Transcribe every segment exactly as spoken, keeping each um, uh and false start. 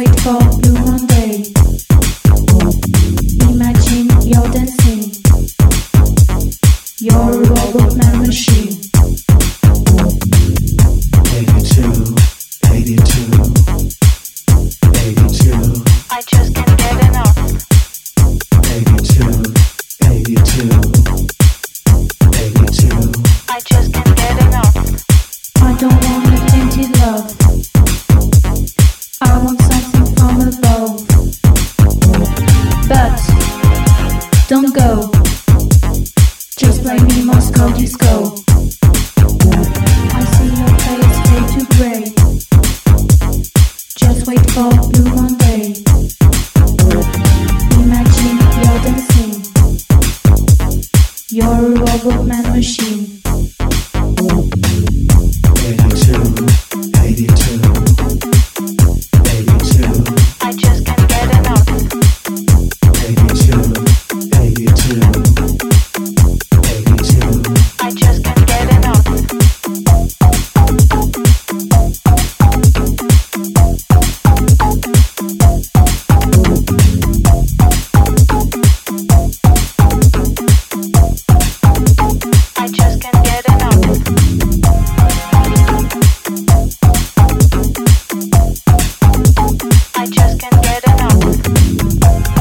wait for Blue Monday. Imagine you're dancing. You're a robot man machine. eighty-two, eighty-two, eighty-two. I just can't get enough. eighty-two, eighty-two, eighty-two. I just can't get enough. I don't want a tainted love. I want something from above. But don't go. Just play me Moscow disco. I see your face fade to grey. Just wait for Blue Monday. Imagine you're dancing. You're a robot man machine. eighty-two, eighty-two, eighty-two. I just can't get enough. eighty-two, eighty-two, eighty-two. I just can't get enough. I just can't get enough. I just can't get enough.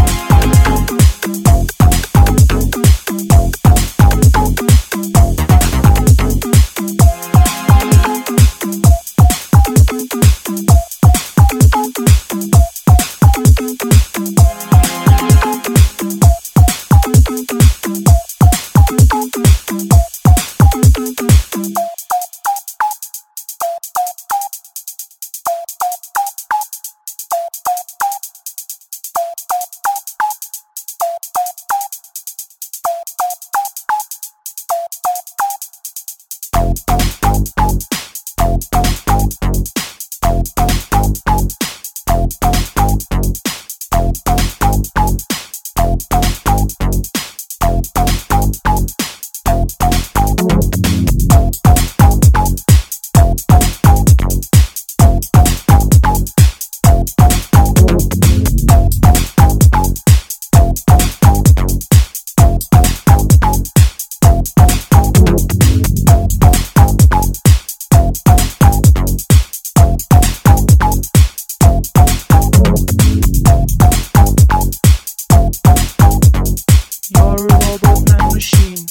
You're a robot man machine.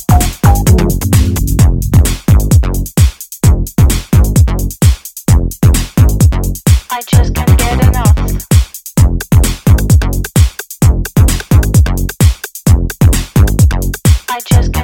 I just can't get enough. I just